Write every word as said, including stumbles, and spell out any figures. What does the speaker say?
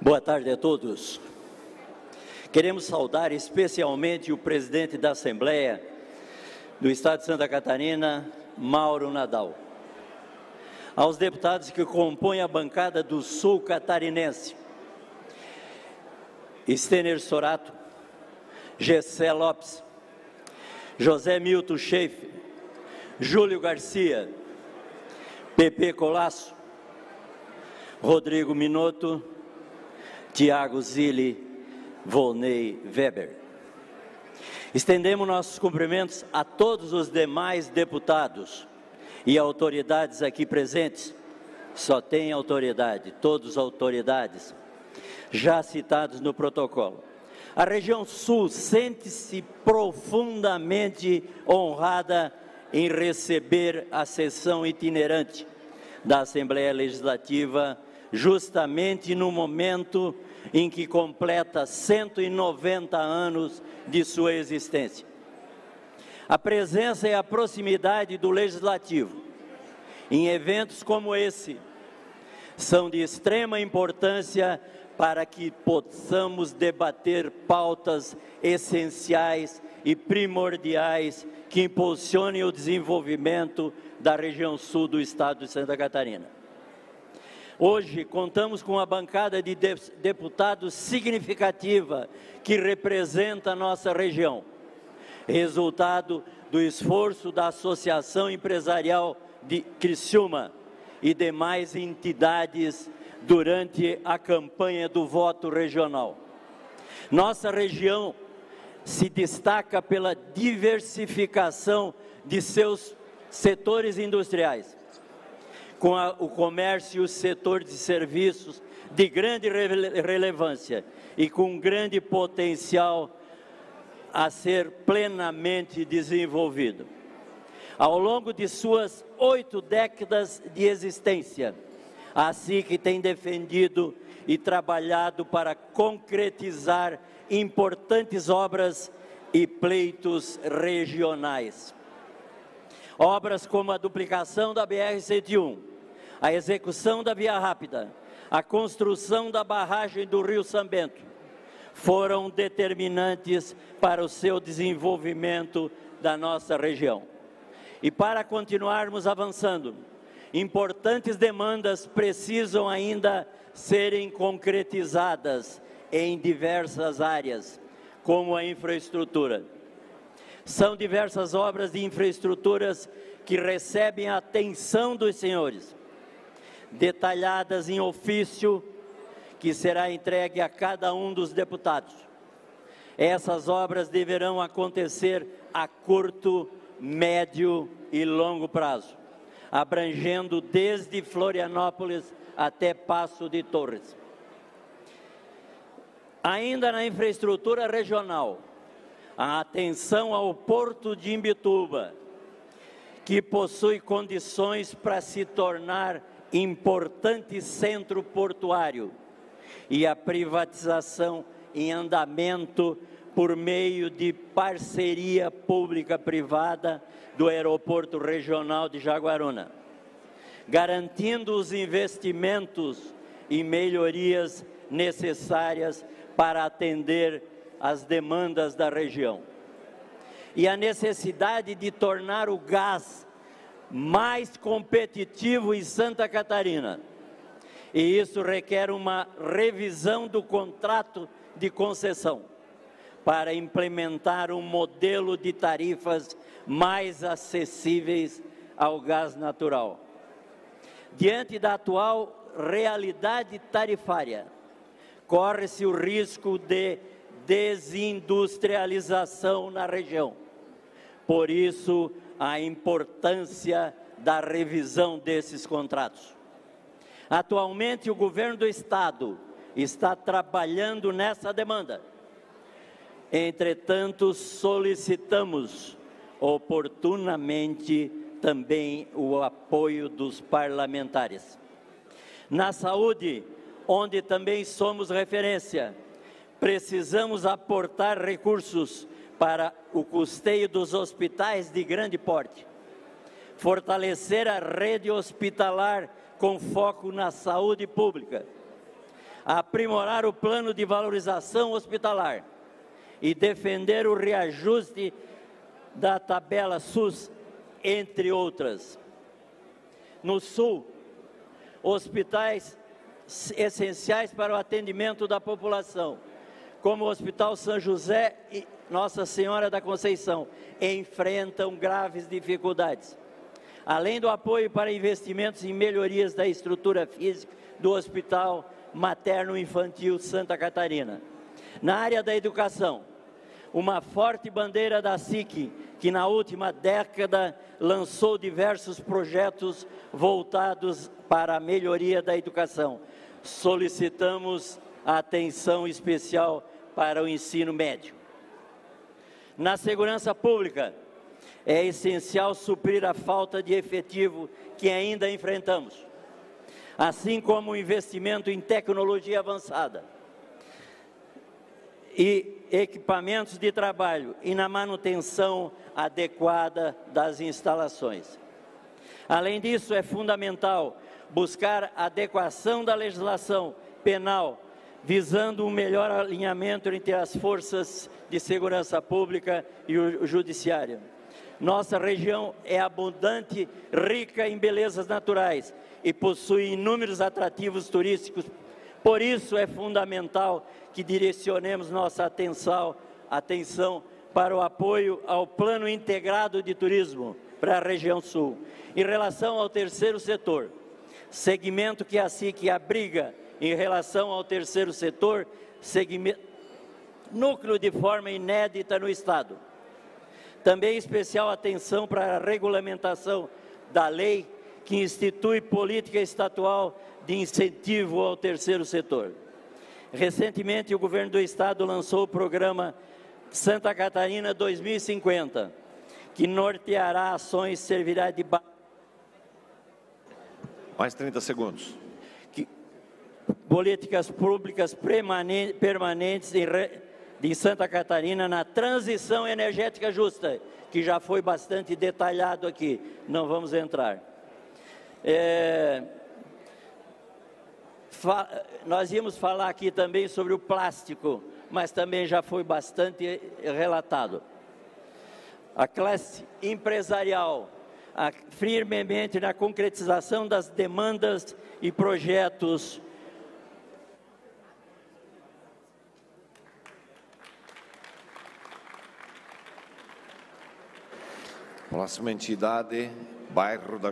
Boa tarde a todos. Queremos saudar especialmente o presidente da Assembleia do Estado de Santa Catarina, Mauro Nadal. Aos deputados que compõem a bancada do Sul Catarinense, Stener Sorato, Gessé Lopes, José Milton Schaefer, Júlio Garcia, Pepe Colasso, Rodrigo Minotto, Tiago Zilli, Volney Weber. Estendemos nossos cumprimentos a todos os demais deputados e autoridades aqui presentes. Só tem autoridade, todos autoridades, já citados no protocolo. A região Sul sente-se profundamente honrada em receber a sessão itinerante da Assembleia Legislativa, justamente no momento em que completa cento e noventa anos de sua existência. A presença e a proximidade do Legislativo em eventos como esse são de extrema importância para que possamos debater pautas essenciais e primordiais que impulsionem o desenvolvimento da região sul do estado de Santa Catarina. Hoje contamos com uma bancada de deputados significativa que representa a nossa região, resultado do esforço da Associação Empresarial de Criciúma e demais entidades durante a campanha do voto regional. Nossa região se destaca pela diversificação de seus setores industriais, com a, o comércio e o setor de serviços de grande rele, relevância e com grande potencial a ser plenamente desenvolvido. Ao longo de suas oito décadas de existência, a S I C tem defendido e trabalhado para concretizar importantes obras e pleitos regionais. Obras como a duplicação da B R cento e um, a execução da Via Rápida, a construção da barragem do Rio São Bento, foram determinantes para o seu desenvolvimento da nossa região. E para continuarmos avançando, importantes demandas precisam ainda serem concretizadas em diversas áreas, como a infraestrutura. São diversas obras de infraestruturas que recebem a atenção dos senhores, detalhadas em ofício que será entregue a cada um dos deputados. Essas obras deverão acontecer a curto, médio e longo prazo, abrangendo desde Florianópolis até Passo de Torres. Ainda na infraestrutura regional, a atenção ao Porto de Imbituba, que possui condições para se tornar importante centro portuário, e a privatização em andamento por meio de parceria pública-privada do Aeroporto Regional de Jaguaruna, garantindo os investimentos e melhorias necessárias para atender as demandas da região. E a necessidade de tornar o gás mais competitivo em Santa Catarina. E isso requer uma revisão do contrato de concessão para implementar um modelo de tarifas mais acessíveis ao gás natural. Diante da atual realidade tarifária, corre-se o risco de desindustrialização na região. Por isso, a importância da revisão desses contratos. Atualmente, o governo do Estado está trabalhando nessa demanda. Entretanto, solicitamos oportunamente também o apoio dos parlamentares. Na saúde, onde também somos referência, precisamos aportar recursos para o custeio dos hospitais de grande porte, fortalecer a rede hospitalar com foco na saúde pública, aprimorar o plano de valorização hospitalar e defender o reajuste da tabela SUS, entre outras. No Sul, hospitais essenciais para o atendimento da população, como o Hospital São José e Nossa Senhora da Conceição, enfrentam graves dificuldades. Além do apoio para investimentos em melhorias da estrutura física do Hospital Materno-Infantil Santa Catarina. Na área da educação, uma forte bandeira da S I C, que na última década lançou diversos projetos voltados para a melhoria da educação. Solicitamos atenção especial para o ensino médio. Na segurança pública, é essencial suprir a falta de efetivo que ainda enfrentamos, assim como o investimento em tecnologia avançada e equipamentos de trabalho e na manutenção adequada das instalações. Além disso, é fundamental buscar a adequação da legislação penal, visando um melhor alinhamento entre as forças de segurança pública e o judiciário. Nossa região é abundante, rica em belezas naturais e possui inúmeros atrativos turísticos. Por isso é fundamental que direcionemos nossa atenção, atenção para o apoio ao Plano Integrado de Turismo para a região sul. Em relação ao terceiro setor, segmento que a S I C abriga em relação ao terceiro setor, segmento, núcleo de forma inédita no Estado. Também especial atenção para a regulamentação da lei que institui política estadual de incentivo ao terceiro setor. Recentemente, o governo do Estado lançou o programa Santa Catarina dois mil e cinquenta, que norteará ações e servirá de base. Mais trinta segundos. Que, políticas públicas permanentes em re, de Santa Catarina na transição energética justa, que já foi bastante detalhado aqui, não vamos entrar. É, fa, nós íamos falar aqui também sobre o plástico, mas também já foi bastante relatado. A classe empresarial, a, firmemente na concretização das demandas e projetos. Próxima entidade, bairro da